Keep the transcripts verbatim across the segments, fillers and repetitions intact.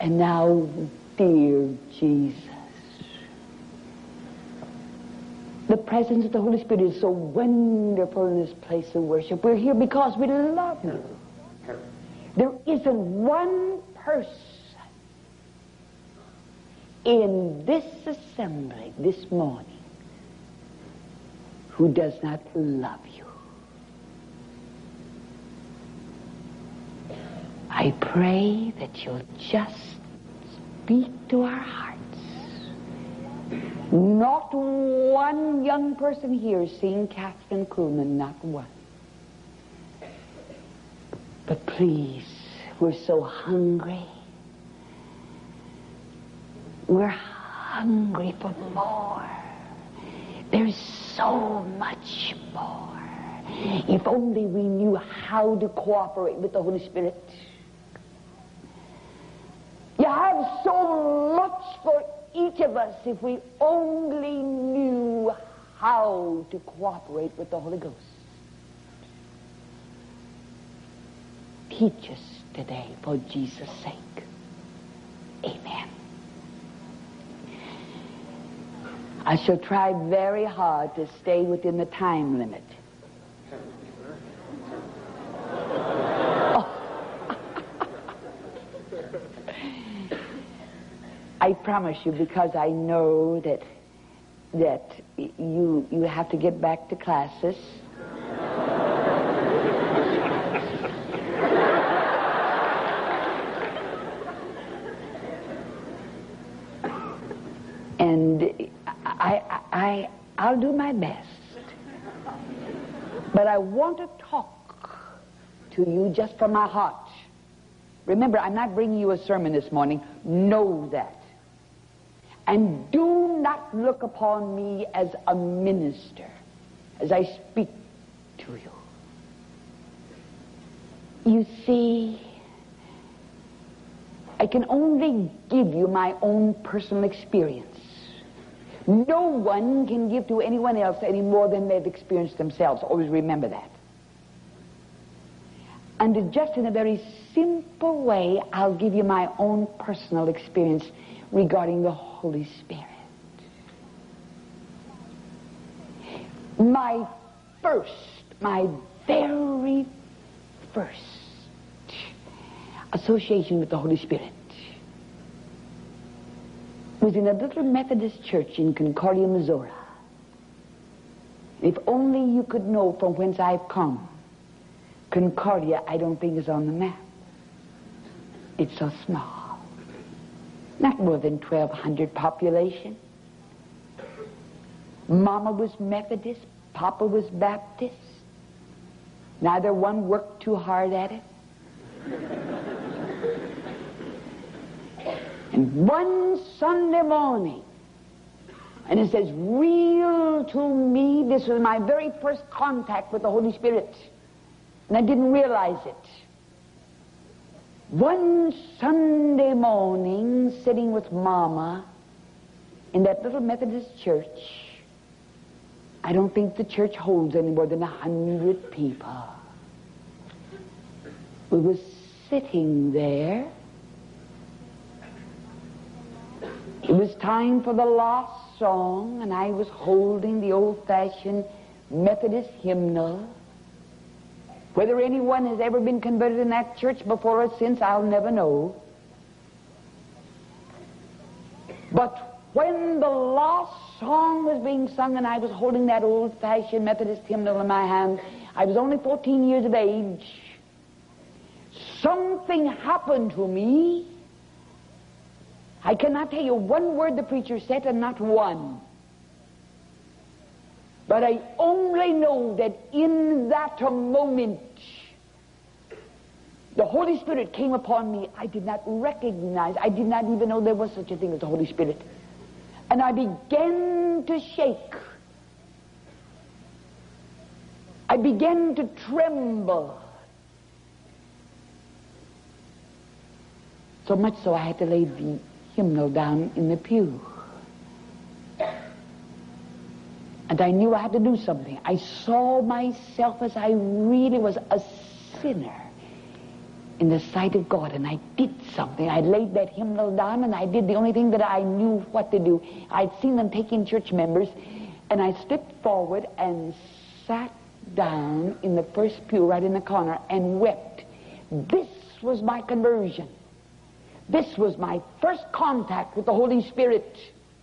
And now, dear Jesus, the presence of the Holy Spirit is so wonderful in this place of worship. We're here because we love you. There isn't one person in this assembly this morning who does not love you. I pray that you'll just speak to our hearts. Not one young person here seeing Catherine Kuhlman, not one. But please, we're so hungry. We're hungry for more. There's so much more. If only we knew how to cooperate with the Holy Spirit. You have so much for each of us if we only knew how to cooperate with the Holy Ghost. Teach us today for Jesus' sake. Amen. I shall try very hard to stay within the time limit. I promise you, because I know that that you you have to get back to classes. And I, I, I'll do my best. But I want to talk to you just from my heart. Remember, I'm not bringing you a sermon this morning. Know that. And do not look upon me as a minister as I speak to you. You see, I can only give you my own personal experience. No one can give to anyone else any more than they've experienced themselves. Always remember that. And just in a very simple way, I'll give you my own personal experience regarding the Holy Spirit. My first, my very first association with the Holy Spirit was in a little Methodist church in Concordia, Missouri. If only you could know from whence I've come. Concordia, I don't think, is on the map. It's so small. Not more than twelve hundred population. Mama was Methodist, Papa was Baptist. Neither one worked too hard at it. And one Sunday morning, and it says, real to me, this was my very first contact with the Holy Spirit. And I didn't realize it. One Sunday morning, sitting with Mama in that little Methodist church, I don't think the church holds any more than a hundred people. We were sitting there. It was time for the last song, and I was holding the old-fashioned Methodist hymnal. Whether anyone has ever been converted in that church before or since, I'll never know. But when the last song was being sung and I was holding that old-fashioned Methodist hymnal in my hand, I was only fourteen years of age. Something happened to me. I cannot tell you one word the preacher said, and not one. But I only know that in that moment, the Holy Spirit came upon me. I did not recognize, I did not even know there was such a thing as the Holy Spirit. And I began to shake. I began to tremble. So much so I had to lay the hymnal down in the pew. And I knew I had to do something. I saw myself as I really was, a sinner in the sight of God, and I did something. I laid that hymnal down, and I did the only thing that I knew what to do. I'd seen them taking church members, and I slipped forward and sat down in the first pew right in the corner and wept. This was my conversion. This was my first contact with the Holy Spirit.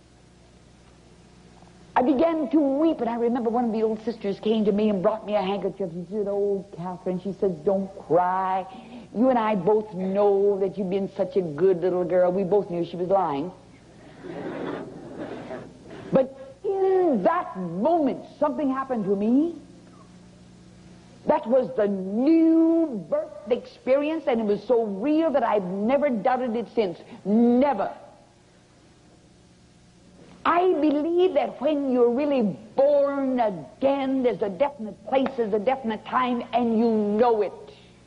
I began to weep, and I remember one of the old sisters came to me and brought me a handkerchief. She said, "Oh, Catherine," she says, "don't cry. You and I both know that you've been such a good little girl." We both knew she was lying. But in that moment, something happened to me. That was the new birth experience, and it was so real that I've never doubted it since. Never. I believe that when you're really born again, there's a definite place, there's a definite time, and you know it.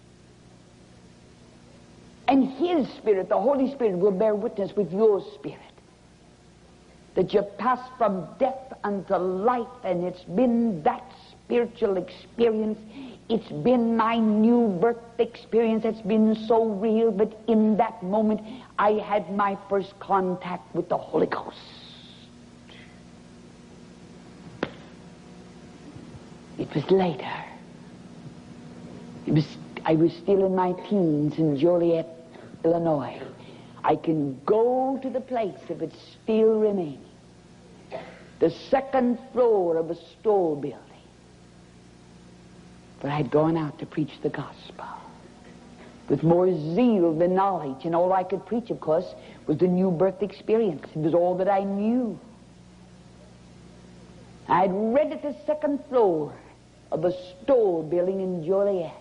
And His Spirit, the Holy Spirit, will bear witness with your spirit that you pass from death unto life, and it's been that spiritual experience. It's been my new birth experience. It's been so real, but in that moment, I had my first contact with the Holy Ghost. It was later. It was, I was still in my teens in Joliet, Illinois. I can go to the place if it's still remaining. The second floor of a store building. But I'd gone out to preach the gospel with more zeal than knowledge, and all I could preach, of course, was the new birth experience. It was all that I knew. I'd read at the second floor of a store building in Joliet.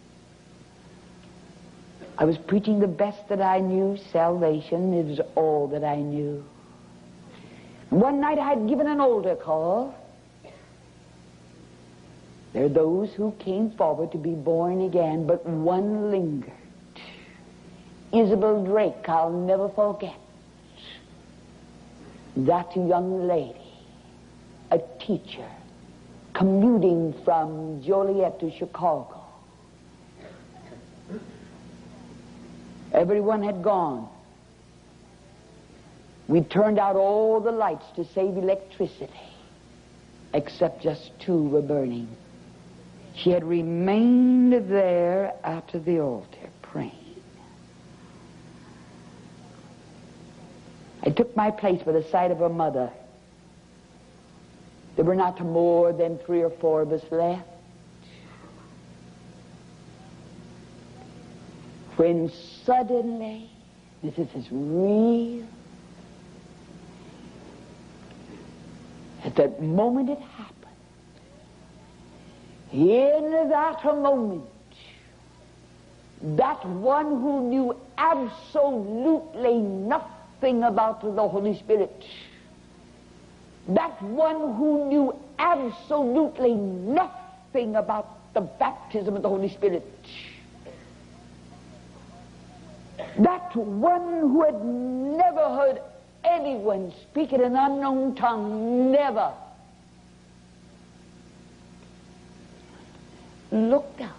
I was preaching the best that I knew, salvation. It was all that I knew. One night I had given an altar call. There are those who came forward to be born again, but one lingered. Isabel Drake, I'll never forget. That young lady, a teacher, commuting from Joliet to Chicago. Everyone had gone. We turned out all the lights to save electricity, except just two were burning. She had remained there after the altar, praying. I took my place by the side of her mother. There were not more than three or four of us left. When suddenly, this is as real, at that moment it happened. In that moment, that one who knew absolutely nothing about the Holy Spirit, that one who knew absolutely nothing about the baptism of the Holy Spirit, that one who had never heard anyone speak in an unknown tongue, never, looked up.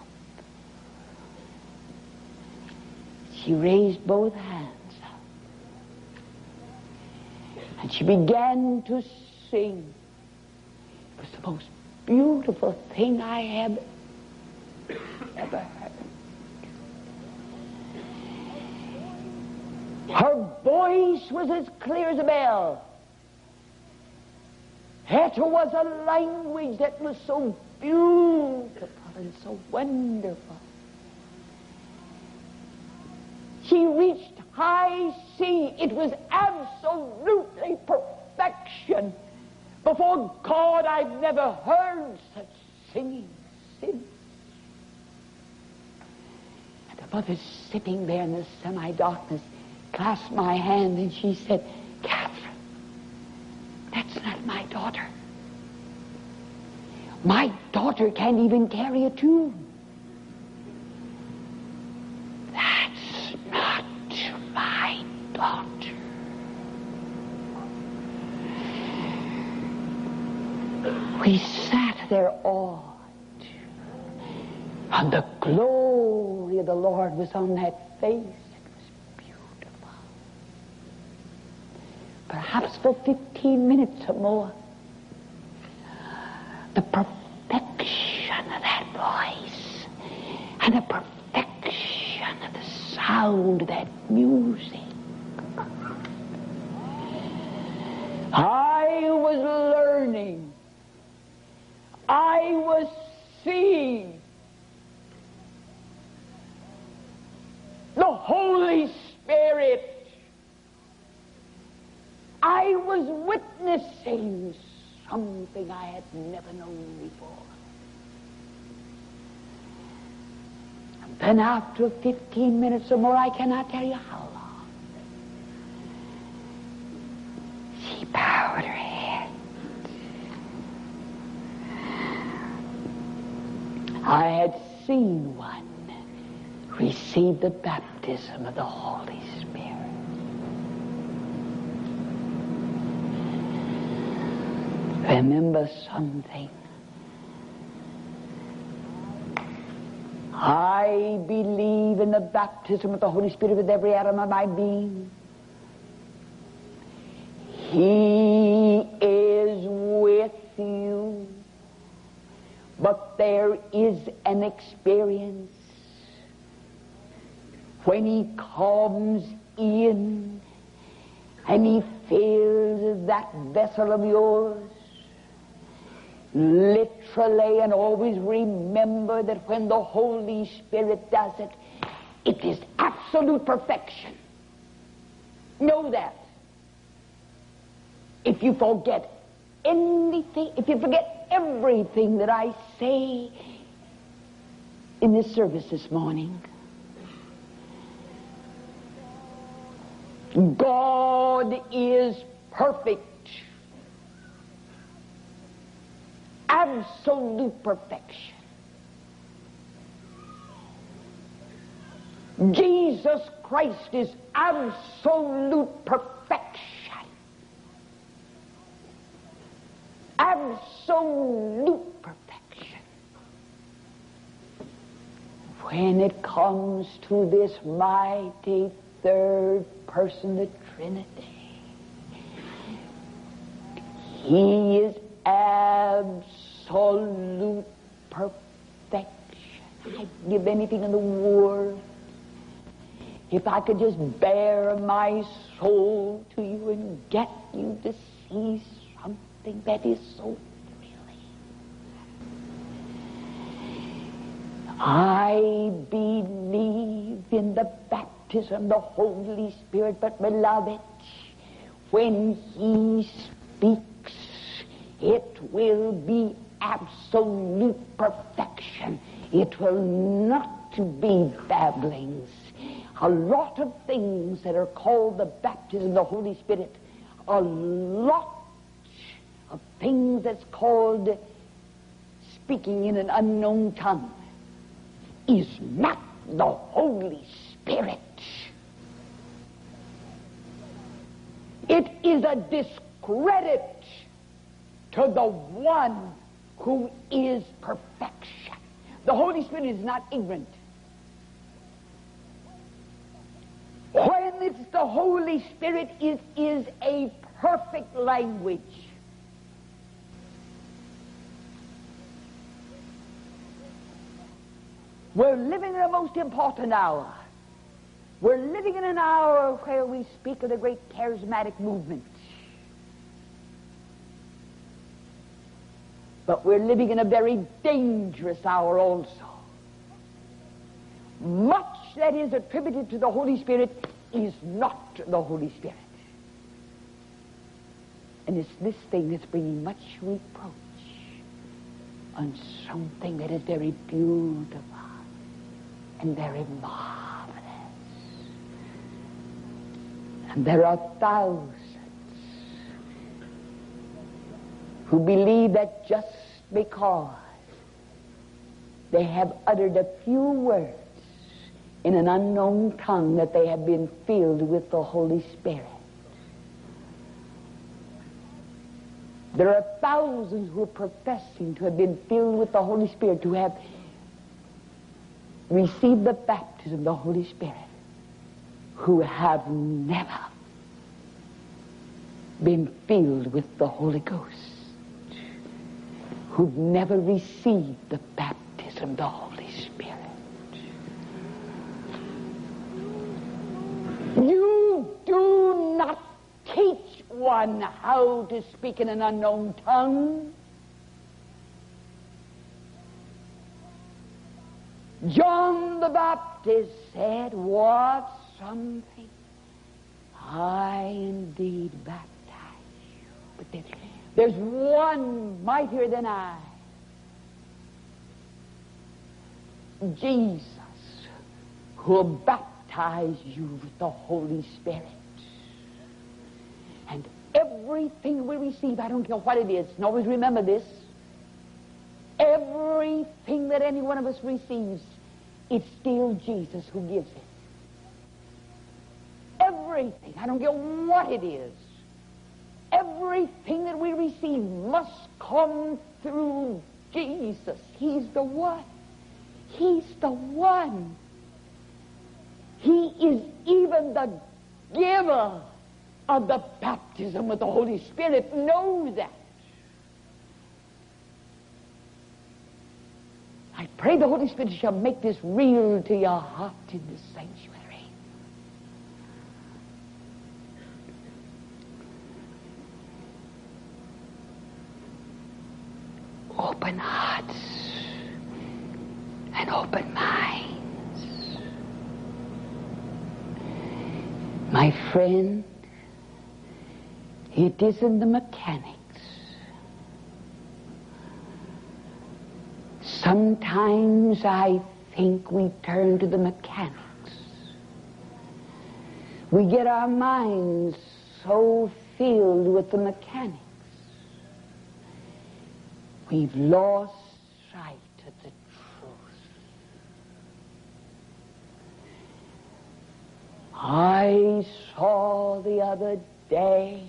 She raised both hands up, and she began to sing. It was the most beautiful thing I have ever heard. Her voice was as clear as a bell. It was a language that was so beautiful and so wonderful. She reached high C. It was absolutely perfection. Before God, I've never heard such singing since. And the mother sitting there in the semi-darkness clasped my hand, and she said, "Catherine, that's not my daughter. My daughter can't even carry a tune. That's not my daughter." We sat there awed on the glory of of the Lord was on that face. It was beautiful. Perhaps for fifteen minutes or more, the perfection of that voice and the perfection of the sound of that music. I was learning. I was seeing the Holy Spirit. I was witnessing something I had never known before. And then after fifteen minutes or more, I cannot tell you how long, she bowed her head. I had seen one receive the baptism of the Holy Spirit. Remember something. I believe in the baptism of the Holy Spirit with every atom of my being. He is with you. But there is an experience when he comes in and he fills that vessel of yours. Literally, and always remember that when the Holy Spirit does it, it is absolute perfection. Know that. If you forget anything, if you forget everything that I say in this service this morning, God is perfect. Absolute perfection. Jesus Christ is absolute perfection. Absolute perfection. When it comes to this mighty third person, the Trinity, he is absolute perfection. I'd give anything in the world if I could just bear my soul to you and get you to see something that is so thrilling. I believe in the baptism of the Holy Spirit, but beloved, when he speaks, it will be absolute perfection. It will not be babblings. A lot of things that are called the baptism of the Holy Spirit, a lot of things that's called speaking in an unknown tongue, is not the Holy Spirit. It is a discredit to the one who is perfection. The Holy Spirit is not ignorant. When it's the Holy Spirit, it is a perfect language. We're living in a most important hour. We're living in an hour where we speak of the great charismatic movement. But we're living in a very dangerous hour also. Much that is attributed to the Holy Spirit is not the Holy Spirit. And it's this thing that's bringing much reproach on something that is very beautiful and very marvelous. And there are thousands who believe that just because they have uttered a few words in an unknown tongue that they have been filled with the Holy Spirit. There are thousands who are professing to have been filled with the Holy Spirit, who have received the baptism of the Holy Spirit who have never been filled with the Holy Ghost, who've never received the baptism of the Holy Spirit. You do not teach one how to speak in an unknown tongue. John the Baptist said, what something? I indeed baptize you. But there, there's one mightier than I. Jesus, who will baptize you with the Holy Spirit. And everything we receive, I don't care what it is, and always remember this, everything that any one of us receives, it's still Jesus who gives it. Everything, I don't care what it is, everything that we receive must come through Jesus. He's the one. He's the one. He is even the giver of the baptism of the Holy Spirit. Know that. I pray the Holy Spirit shall make this real to your heart in this sanctuary. Open hearts and open minds. My friend, it isn't the mechanics. Sometimes I think we turn to the mechanics. We get our minds so filled with the mechanics. We've lost sight of the truth. I saw the other day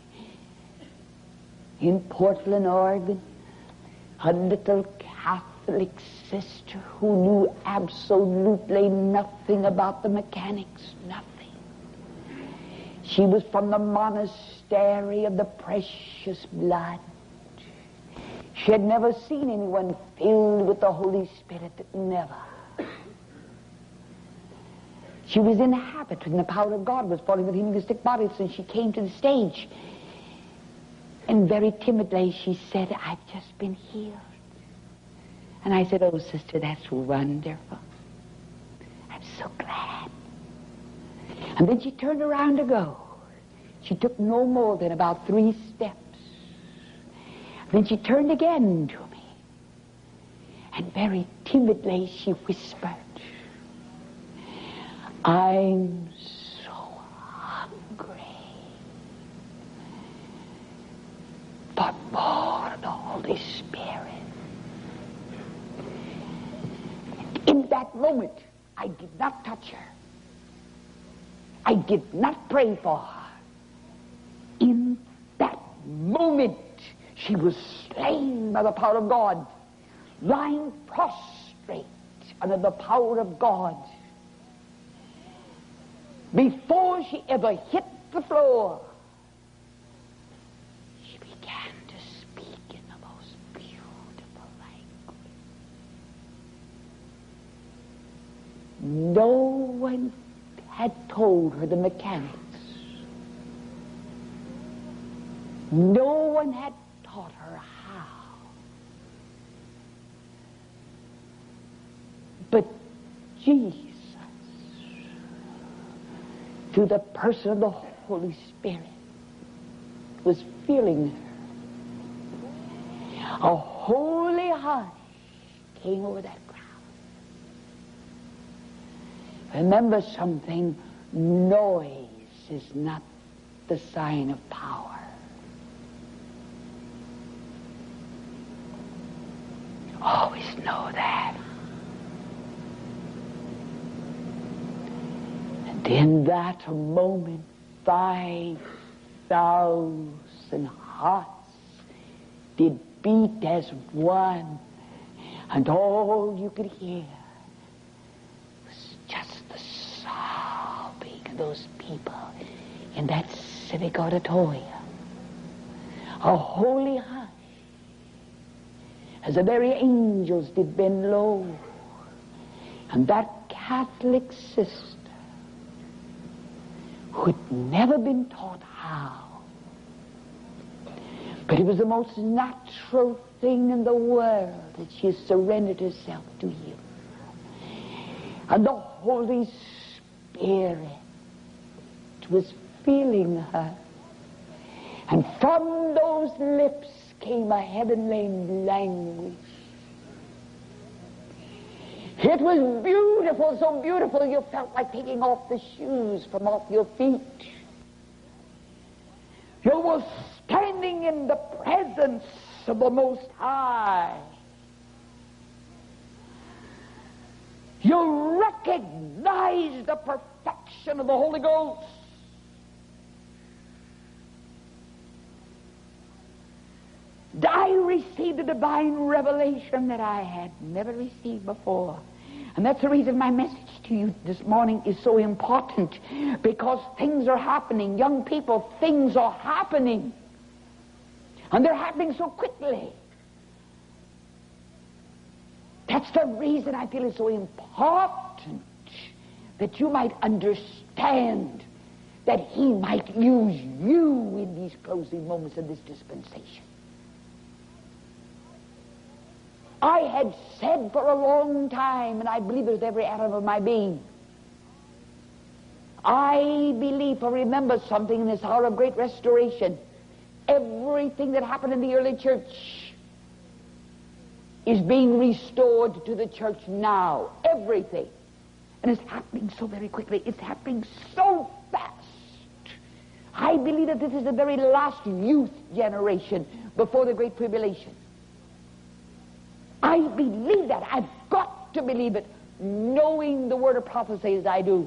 in Portland, Oregon, a little Catholic sister who knew absolutely nothing about the mechanics, nothing. She was from the monastery of the Precious Blood. She had never seen anyone filled with the Holy Spirit, never. She was in habit when the power of God was falling with healing bodies, and she came to the stage. And very timidly she said, I've just been healed. And I said, oh, sister, that's wonderful. I'm so glad. And then she turned around to go. She took no more than about three steps. Then she turned again to me, and very timidly she whispered, I'm so hungry for more of the Holy Spirit. And in that moment, I did not touch her. I did not pray for her. In that moment, she was slain by the power of God, lying prostrate under the power of God. Before she ever hit the floor, she began to speak in the most beautiful language. No one had told her the mechanics. No one had taught her how. But Jesus, through the person of the Holy Spirit, was filling her. A holy hush came over that crowd. Remember something, noise is not the sign of power. Always know that. And in that moment, five thousand hearts did beat as one, and all you could hear to those people in that civic auditorium. A holy hush, as the very angels did bend low. And that Catholic sister, who'd never been taught how, but it was the most natural thing in the world that she surrendered herself to Him. And the Holy Spirit was filling her. And from those lips came a heavenly language. It was beautiful, so beautiful you felt like taking off the shoes from off your feet. You were standing in the presence of the Most High. You recognized the perfection of the Holy Ghost. I received a divine revelation that I had never received before. And that's the reason my message to you this morning is so important, because things are happening. Young people, things are happening. And they're happening so quickly. That's the reason I feel it's so important that you might understand that He might use you in these closing moments of this dispensation. I had said for a long time, and I believe it with every atom of my being, I believe or remember something in this hour of great restoration. Everything that happened in the early church is being restored to the church now. Everything. And it's happening so very quickly. It's happening so fast. I believe that this is the very last youth generation before the Great Tribulation. I believe that. I've got to believe it, knowing the word of prophecy as I do.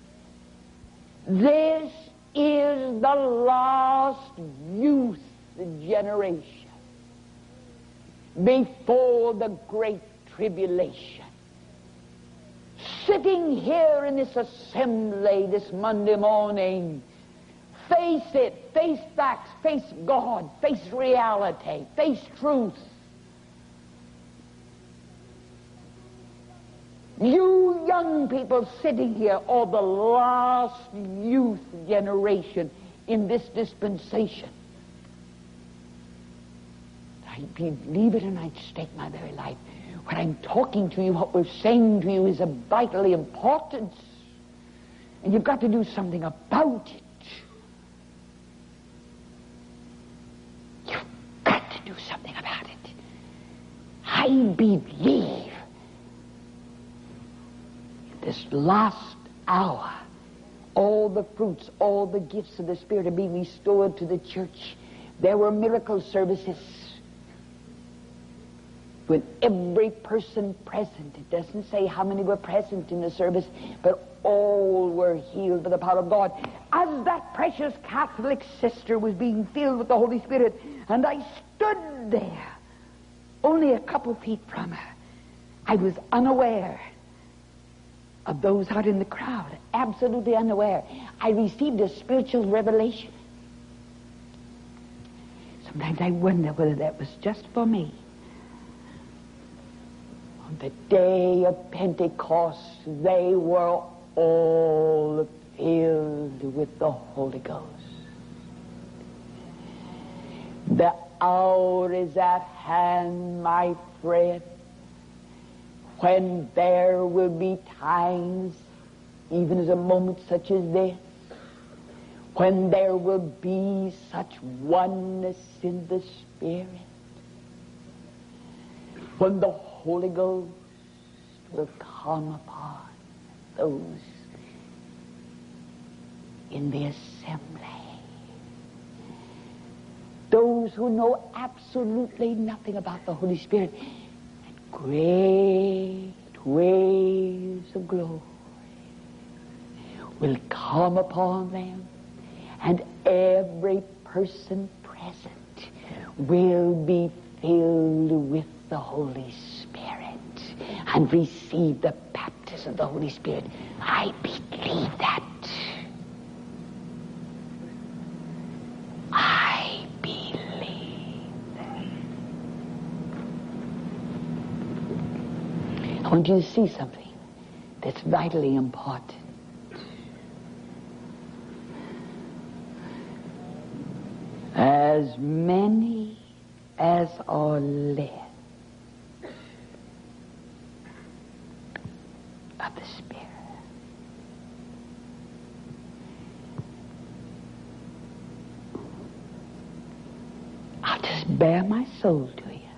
This is the last youth generation before the Great Tribulation. Sitting here in this assembly this Monday morning, face it, face facts, face God, face reality, face truth. You young people sitting here are the last youth generation in this dispensation. I believe it, and I'd stake my very life. When I'm talking to you, what we're saying to you is of vital importance. And you've got to do something about it. You've got to do something about it. I believe this last hour, all the fruits, all the gifts of the Spirit are being restored to the church. There were miracle services with every person present. It doesn't say how many were present in the service, but all were healed by the power of God. As that precious Catholic sister was being filled with the Holy Spirit, and I stood there, only a couple feet from her, I was unaware of those out in the crowd, absolutely unaware. I received a spiritual revelation. Sometimes I wonder whether that was just for me. On the day of Pentecost, they were all filled with the Holy Ghost. The hour is at hand, my friend, when there will be times, even as a moment such as this, when there will be such oneness in the Spirit, when the Holy Ghost will come upon those in the assembly, those who know absolutely nothing about the Holy Spirit. Great waves of glory will come upon them, and every person present will be filled with the Holy Spirit and receive the baptism of the Holy Spirit. I believe that. I want you to see something that's vitally important. As many as are led of the Spirit. I'll just bare my soul to you.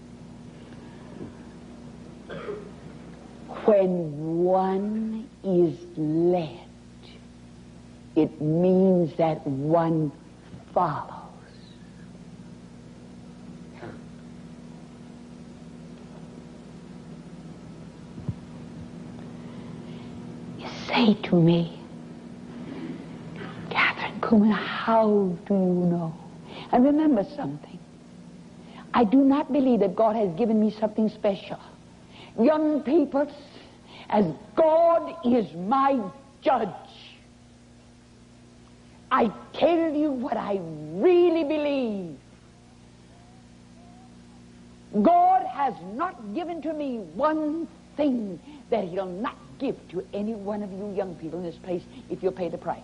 When one is led, it means that one follows. You say to me, Catherine Kuhlman, how do you know? And remember something. I do not believe that God has given me something special. Young people, as God is my judge, I tell you what I really believe. God has not given to me one thing that He'll not give to any one of you young people in this place if you pay the price.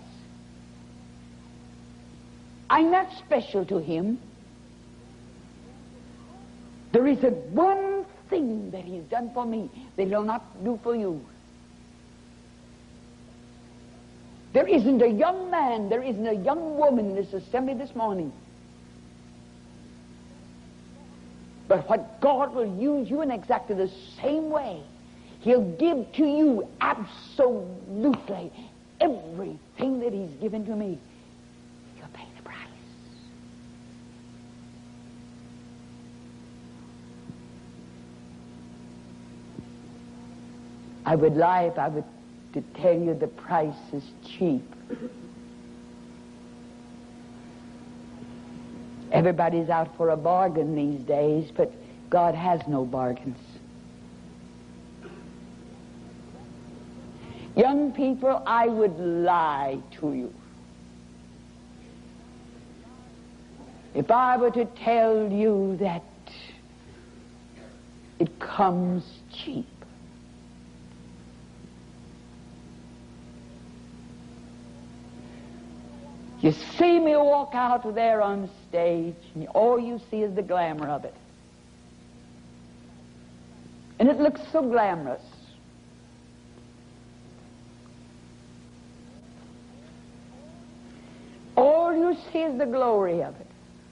I'm not special to Him. There is a one thing that He's done for me that He'll not do for you. There isn't a young man, there isn't a young woman in this assembly this morning. But what God will use you in exactly the same way. He'll give to you absolutely everything that He's given to me. You'll pay the price. I would lie if I would to tell you the price is cheap. Everybody's out for a bargain these days, but God has no bargains. Young people, I would lie to you if I were to tell you that it comes cheap. You see me walk out there on stage, and all you see is the glamour of it. And it looks so glamorous. All you see is the glory of it.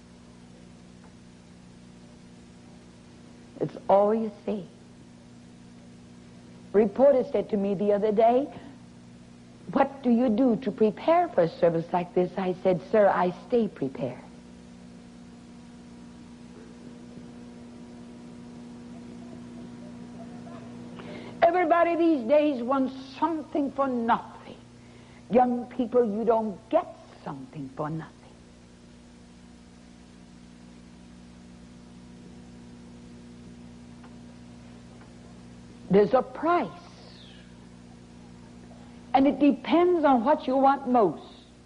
It's all you see. A reporter said to me the other day, "What do you do to prepare for a service like this?" I said, "Sir, I stay prepared." Everybody these days wants something for nothing. Young people, you don't get something for nothing. There's a price. And it depends on what you want most.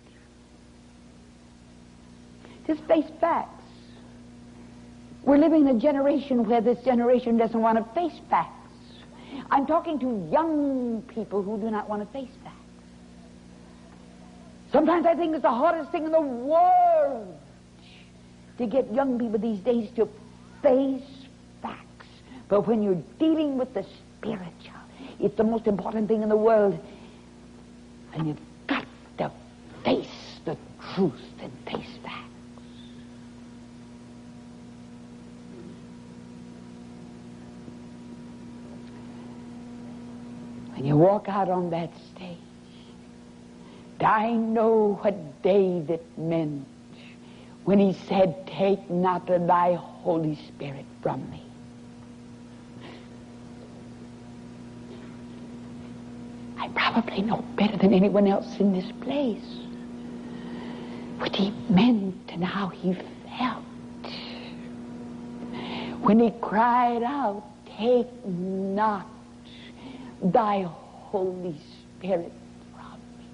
Just face facts. We're living in a generation where this generation doesn't want to face facts. I'm talking to young people who do not want to face facts. Sometimes I think it's the hardest thing in the world to get young people these days to face facts. But when you're dealing with the spiritual, it's the most important thing in the world. And you've got to face the truth and face facts. When you walk out on that stage, I know what David meant when he said, "Take not thy Holy Spirit from me." I probably know better than anyone else in this place what he meant and how he felt when he cried out, "Take not thy Holy Spirit from me."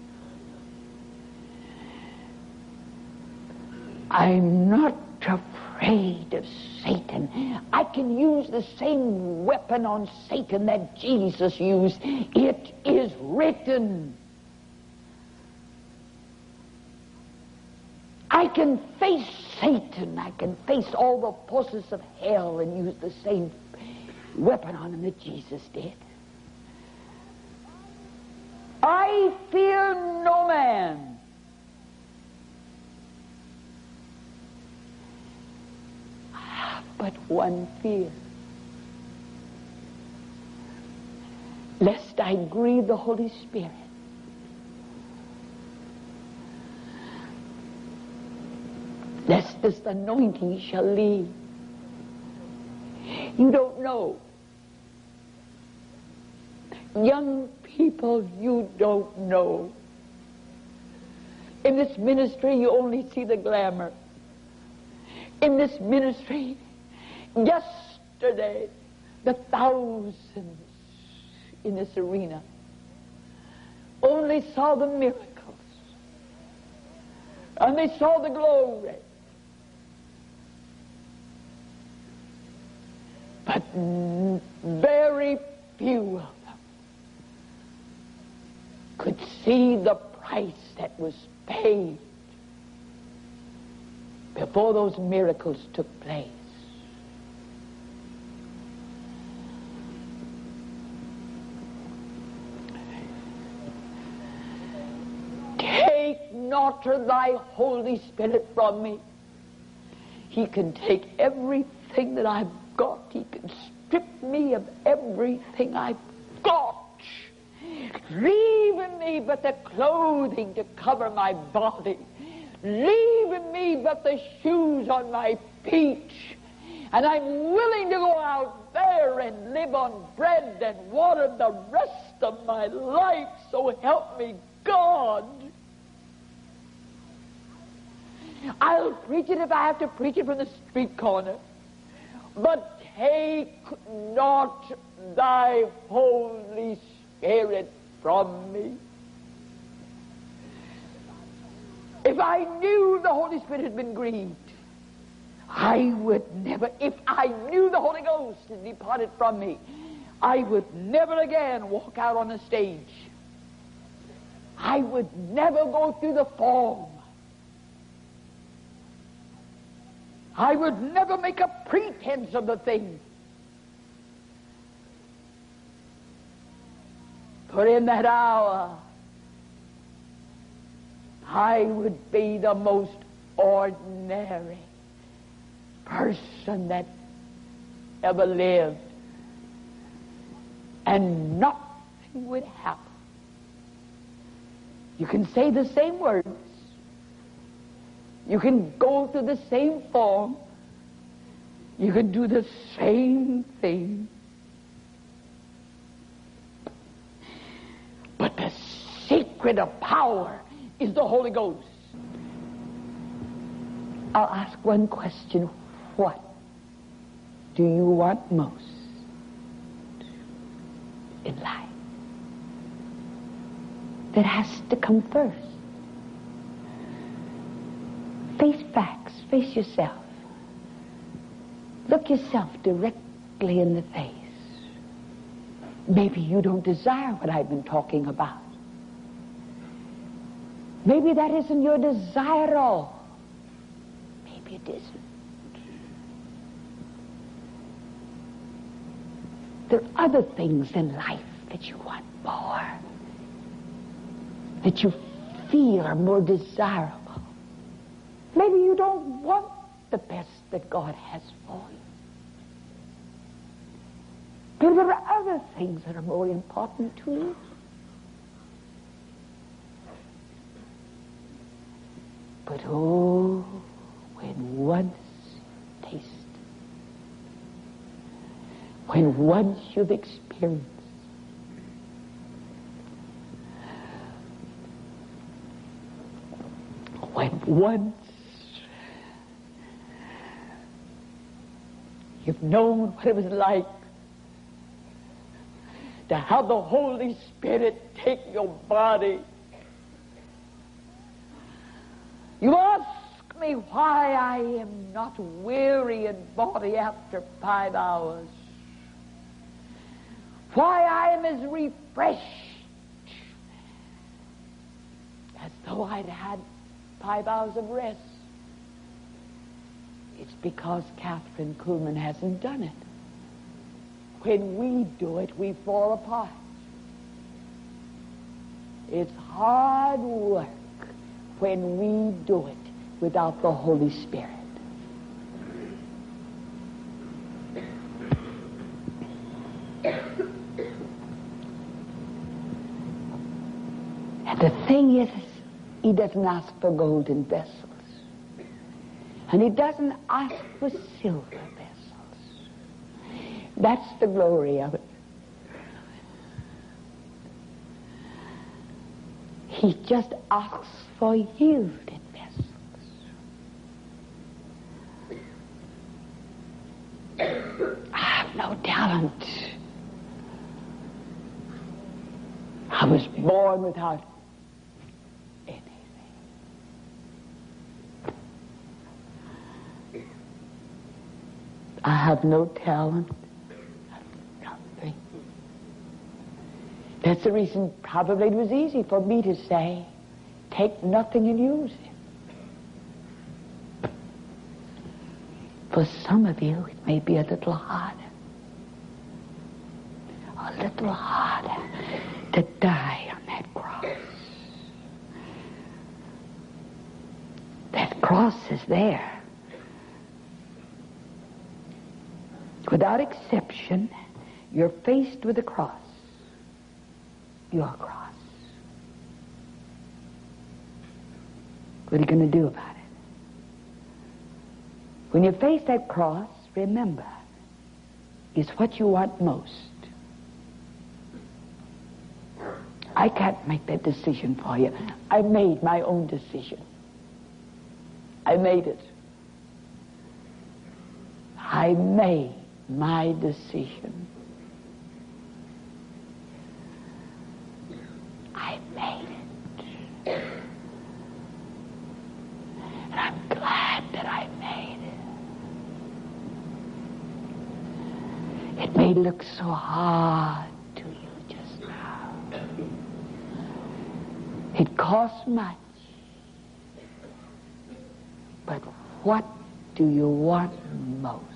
I'm not afraid afraid of Satan. I can use the same weapon on Satan that Jesus used. It is written. I can face Satan. I can face all the forces of hell and use the same weapon on him that Jesus did. I fear no man. But one fear. Lest I grieve the Holy Spirit. Lest this anointing shall leave. You don't know. Young people, you don't know. In this ministry, you only see the glamour. In this ministry, yesterday, the thousands in this arena only saw the miracles. And they saw the glory. But very few of them could see the price that was paid before those miracles took place. Take not thy Holy Spirit from me. He can take everything that I've got. He can strip me of everything I've got. Leave in me but the clothing to cover my body. Leave in me but the shoes on my feet. And I'm willing to go out there and live on bread and water the rest of my life. So help me God. I'll preach it if I have to preach it from the street corner. But take not thy Holy Spirit from me. If I knew the Holy Spirit had been grieved, I would never, if I knew the Holy Ghost had departed from me, I would never again walk out on the stage. I would never go through the form. I would never make a pretense of the thing. For in that hour, I would be the most ordinary person that ever lived. And nothing would happen. You can say the same words. You can go through the same form. You can do the same thing. But the secret of power is the Holy Ghost. I'll ask one question. What do you want most in life? That has to come first. Face facts. Face yourself. Look yourself directly in the face. Maybe you don't desire what I've been talking about. Maybe that isn't your desire at all. Maybe it isn't. There are other things in life that you want more, that you feel are more desirable. Maybe you don't want the best that God has for you. Maybe there are other things that are more important to you. But oh, when once taste, when once you've experienced, when once you've known what it was like to have the Holy Spirit take your body, you ask me why I am not weary in body after five hours. Why I am as refreshed as though I'd had five hours of rest. It's because Catherine Kuhlman hasn't done it. When we do it, we fall apart. It's hard work when we do it without the Holy Spirit. And the thing is, he doesn't ask for golden vessels. And he doesn't ask for silver vessels. That's the glory of it. He just asks for yielded vessels. I have no talent. I was born without anything. I have no talent. Nothing. That's the reason probably it was easy for me to say, take nothing and use it. For some of you, it may be a little harder. A little harder to die on that cross. That cross is there. Without exception, you're faced with a cross. Your cross. What are you going to do about it? When you face that cross, remember, it's what you want most. I can't make that decision for you. I made my own decision. I made it. I made my decision. I made it. And I'm glad that I made it. It may look so hard to you just now. It costs much. But what do you want most?